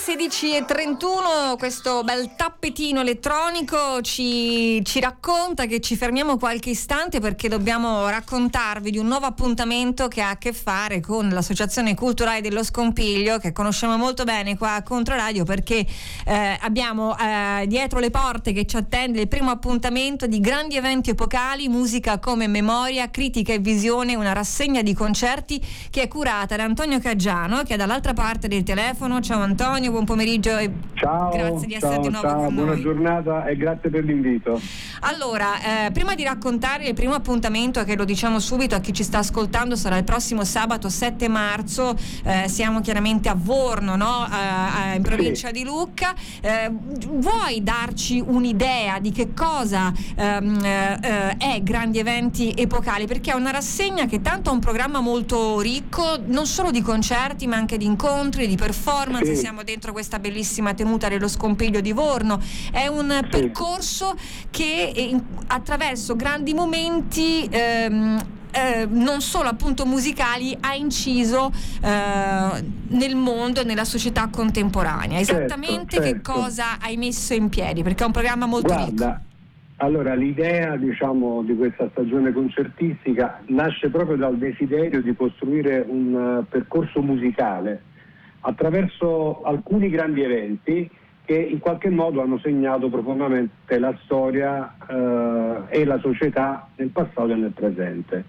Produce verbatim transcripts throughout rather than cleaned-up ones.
sedici e trentuno, questo bel tappetino elettronico ci, ci racconta che ci fermiamo qualche istante perché dobbiamo raccontarvi di un nuovo appuntamento che ha a che fare con l'Associazione Culturale dello Scompiglio, che conosciamo molto bene qua a Controradio, perché eh, abbiamo eh, dietro le porte che ci attende il primo appuntamento di grandi eventi epocali, musica come memoria, critica e visione, una rassegna di concerti che è curata da Antonio Caggiano, che è dall'altra parte del telefono. Ciao Antonio, buon pomeriggio e ciao, grazie di essere ciao, di nuovo ciao, con buona noi. giornata e grazie per l'invito. Allora, eh, prima di raccontare il primo appuntamento, che lo diciamo subito a chi ci sta ascoltando, sarà il prossimo sabato sette marzo, eh, siamo chiaramente a Vorno, no? eh, in provincia sì. di Lucca. Eh, vuoi darci un'idea di che cosa ehm, eh, è Grandi Eventi Epocali? Perché è una rassegna che tanto ha un programma molto ricco, non solo di concerti ma anche di incontri, di performance. Sì. Siamo dentro questa bellissima tenuta dello Scompiglio di Vorno. È un sì. percorso che in, attraverso grandi momenti ehm, eh, non solo appunto musicali ha inciso eh, nel mondo e nella società contemporanea. Esattamente certo, certo. Che cosa hai messo in piedi? Perché è un programma molto Guarda, ricco. Allora, l'idea, diciamo, di questa stagione concertistica nasce proprio dal desiderio di costruire un uh, percorso musicale attraverso alcuni grandi eventi che in qualche modo hanno segnato profondamente la storia uh, e la società nel passato e nel presente.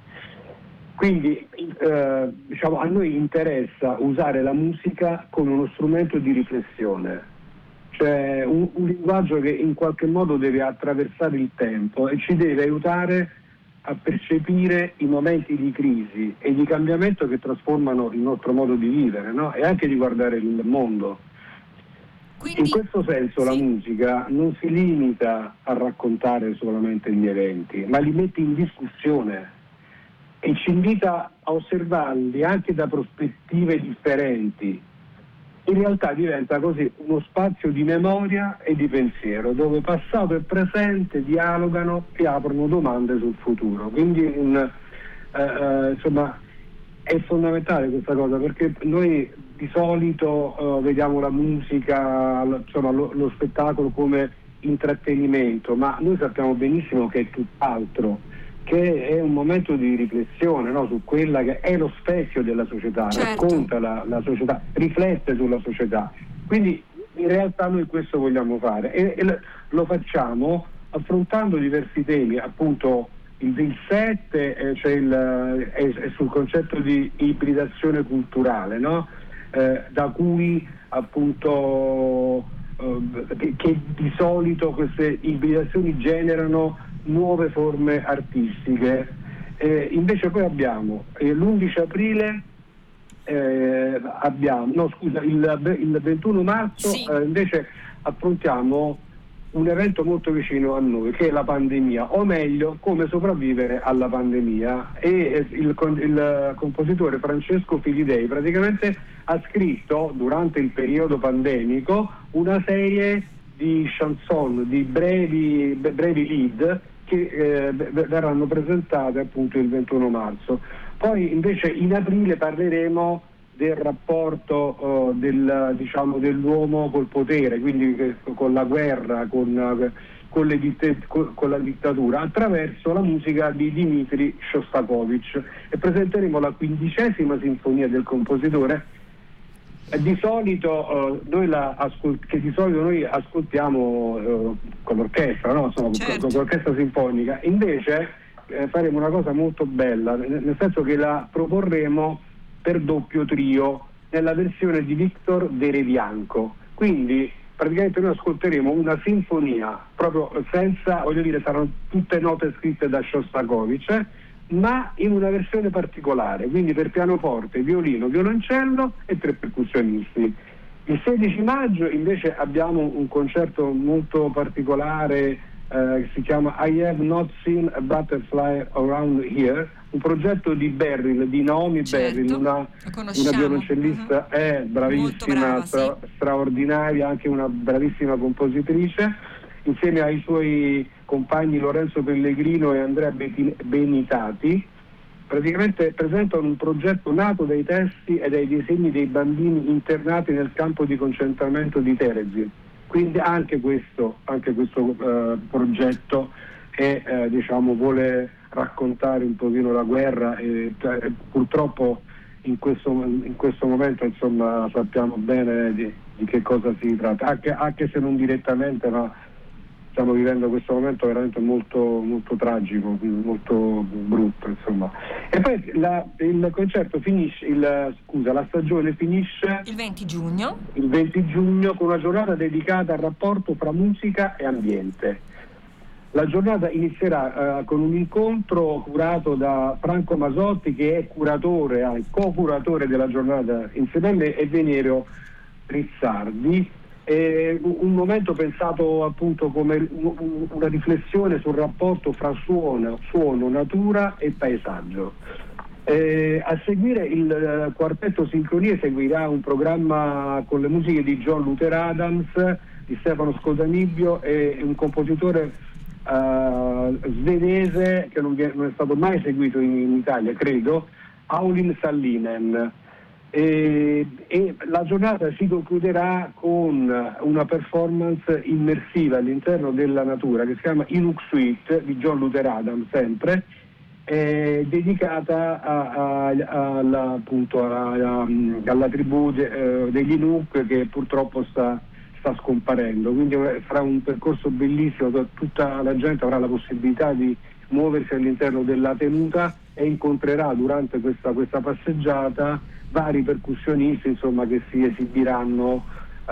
Quindi uh, diciamo, a noi interessa usare la musica come uno strumento di riflessione. Cioè un, un linguaggio che in qualche modo deve attraversare il tempo e ci deve aiutare a percepire i momenti di crisi e di cambiamento che trasformano il nostro modo di vivere, no? E anche di guardare il mondo. Quindi, in questo senso sì. La musica non si limita a raccontare solamente gli eventi, ma li mette in discussione e ci invita a osservarli anche da prospettive differenti. In realtà diventa così uno spazio di memoria e di pensiero, dove passato e presente dialogano e aprono domande sul futuro. Quindi un, eh, eh, insomma, è fondamentale questa cosa, perché noi di solito eh, vediamo la musica, insomma, lo, lo spettacolo come intrattenimento, ma noi sappiamo benissimo che è tutt'altro, che è un momento di riflessione, no? Su quella che è lo specchio della società, certo. Racconta la, la società, riflette sulla società. Quindi in realtà noi questo vogliamo fare e, e lo facciamo affrontando diversi temi. Appunto il, il sette eh, cioè il, è, è sul concetto di ibridazione culturale, no? eh, da cui appunto eh, che, che di solito queste ibridazioni generano nuove forme artistiche. Eh, invece poi abbiamo eh, l'undici aprile eh, abbiamo no scusa il, il ventuno marzo sì. eh, invece affrontiamo un evento molto vicino a noi, che è la pandemia, o meglio come sopravvivere alla pandemia, e eh, il, il compositore Francesco Filidei praticamente ha scritto durante il periodo pandemico una serie di chanson, di brevi, brevi lead che eh, verranno presentate appunto il ventuno marzo. Poi invece in aprile parleremo del rapporto uh, del, diciamo, dell'uomo col potere, quindi eh, con la guerra, con, uh, con, le ditt- con la dittatura, attraverso la musica di Dmitri Shostakovich, e presenteremo la quindicesima sinfonia del compositore. Di solito uh, noi la ascol- che di solito noi ascoltiamo uh, con l'orchestra, no? Insomma, certo. con, con l'orchestra sinfonica. Invece eh, faremo una cosa molto bella, nel, nel senso che la proporremo per doppio trio nella versione di Victor Derevianco. Quindi praticamente noi ascolteremo una sinfonia proprio senza, voglio dire, saranno tutte note scritte da Shostakovich, eh? ma in una versione particolare, quindi per pianoforte, violino, violoncello e tre percussionisti. Il sedici maggio invece abbiamo un concerto molto particolare eh, che si chiama I Have Not Seen a Butterfly Around Here, un progetto di Beryl, di Naomi certo, Beryl, una, una violoncellista uh-huh. è bravissima, brava, stra- sì. straordinaria, anche una bravissima compositrice, insieme ai suoi compagni Lorenzo Pellegrino e Andrea Benitati. praticamente presentano un progetto nato dai testi e dai disegni dei bambini internati nel campo di concentramento di Terezin. Quindi anche questo, anche questo eh, progetto è, eh, diciamo, vuole raccontare un pochino la guerra e, e purtroppo in questo, in questo momento, insomma, sappiamo bene di, di che cosa si tratta, anche, anche se non direttamente, ma stiamo vivendo questo momento veramente molto, molto tragico, molto brutto, insomma. E poi la, il concerto finisce, il, scusa, la stagione finisce il venti giugno il venti giugno con una giornata dedicata al rapporto fra musica e ambiente. La giornata inizierà uh, con un incontro curato da Franco Masotti, che è curatore, eh, co-curatore della giornata insieme a me, e Veniero Rizzardi. È un momento pensato appunto come una riflessione sul rapporto fra suono, suono natura e paesaggio. Eh, a seguire il quartetto Sincronie seguirà un programma con le musiche di John Luther Adams, di Stefano Scodanibio e un compositore Uh, svedese che non, viene, non è stato mai seguito in, in Italia, credo, Aulin Sallinen. E, e la giornata si concluderà con una performance immersiva all'interno della natura che si chiama Inuk Suite di John Luther Adams, sempre eh, dedicata a, a, a, alla, appunto a, a, alla tribù de, eh, degli Inuk, che purtroppo sta sta scomparendo, quindi sarà un percorso bellissimo, tutta la gente avrà la possibilità di muoversi all'interno della tenuta e incontrerà durante questa, questa passeggiata vari percussionisti, insomma, che si esibiranno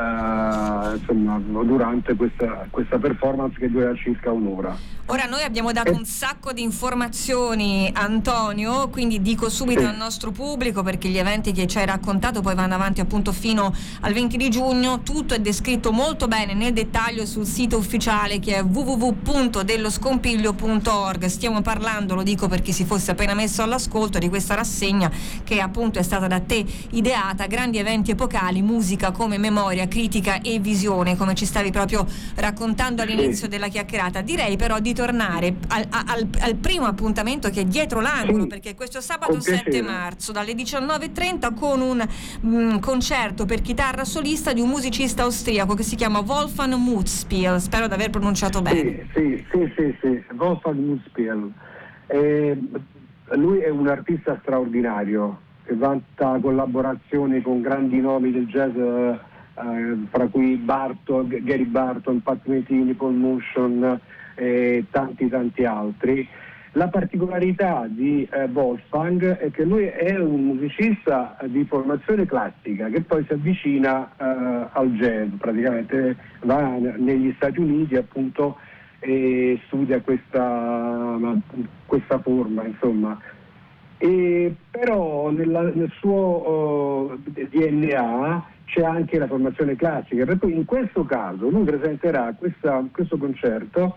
uh, insomma, durante questa, questa performance che durerà circa un'ora. Ora noi abbiamo dato un sacco di informazioni, Antonio, quindi dico subito sì. al nostro pubblico, perché gli eventi che ci hai raccontato poi vanno avanti appunto fino al venti di giugno, tutto è descritto molto bene nel dettaglio sul sito ufficiale, che è w w w punto dello scompiglio punto org. Stiamo parlando, lo dico per chi si fosse appena messo all'ascolto, di questa rassegna che appunto è stata da te ideata, grandi eventi epocali, musica come memoria, critica e visione, come ci stavi proprio raccontando all'inizio sì. della chiacchierata. Direi però di tornare al, al, al primo appuntamento, che è dietro l'angolo, sì, perché questo sabato sette marzo dalle diciannove e trenta con un mh, concerto per chitarra solista di un musicista austriaco che si chiama Wolfgang Mutzspiel, spero di aver pronunciato bene. Sì, sì, sì, sì, sì. Wolfgang Mutzspiel. Eh, lui è un artista straordinario che vanta collaborazioni con grandi nomi del jazz, eh, fra cui Barton, Gary Barton, Pat Metheny, Paul Motion e tanti tanti altri. La particolarità di eh, Wolfgang è che lui è un musicista di formazione classica che poi si avvicina eh, al jazz, praticamente va negli Stati Uniti appunto e studia questa, questa forma, insomma. E però nella, nel suo uh, D N A c'è anche la formazione classica, per cui in questo caso lui presenterà questa, questo concerto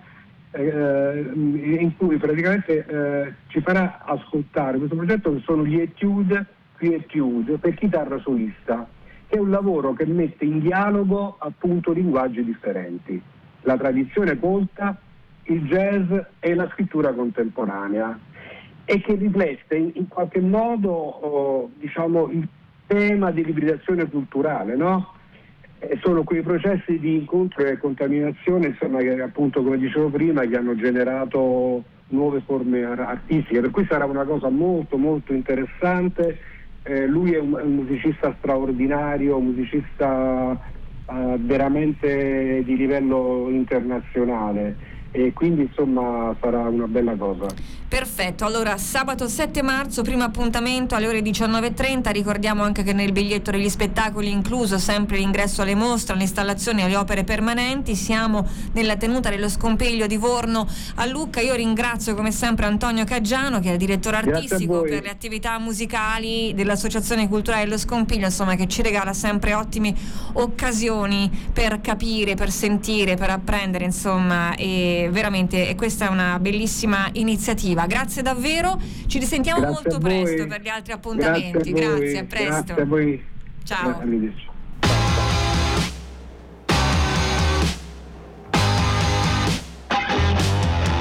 eh, in cui praticamente eh, ci farà ascoltare questo progetto, che sono gli Etude, gli Etude per chitarra solista, che è un lavoro che mette in dialogo appunto linguaggi differenti, la tradizione colta, il jazz e la scrittura contemporanea, e che riflette in, in qualche modo oh, diciamo il tema di ibridazione culturale, no? E sono quei processi di incontro e contaminazione, insomma, che appunto, come dicevo prima, che hanno generato nuove forme artistiche, per cui sarà una cosa molto molto interessante. Eh, lui è un, un musicista straordinario, un musicista eh, veramente di livello internazionale, e quindi insomma sarà una bella cosa. Perfetto, allora sabato sette marzo, primo appuntamento alle ore diciannove e trenta. Ricordiamo anche che nel biglietto degli spettacoli è incluso sempre l'ingresso alle mostre, alle installazioni e alle opere permanenti. Siamo nella tenuta dello Scompiglio di Vorno a Lucca. Io ringrazio come sempre Antonio Caggiano, che è il direttore artistico per le attività musicali dell'Associazione Culturale dello Scompiglio, insomma, che ci regala sempre ottime occasioni per capire, per sentire, per apprendere, insomma, e veramente questa è una bellissima iniziativa. Grazie davvero, ci risentiamo Grazie molto presto per gli altri appuntamenti. Grazie a, Grazie, a presto. Grazie a voi. Ciao. Grazie.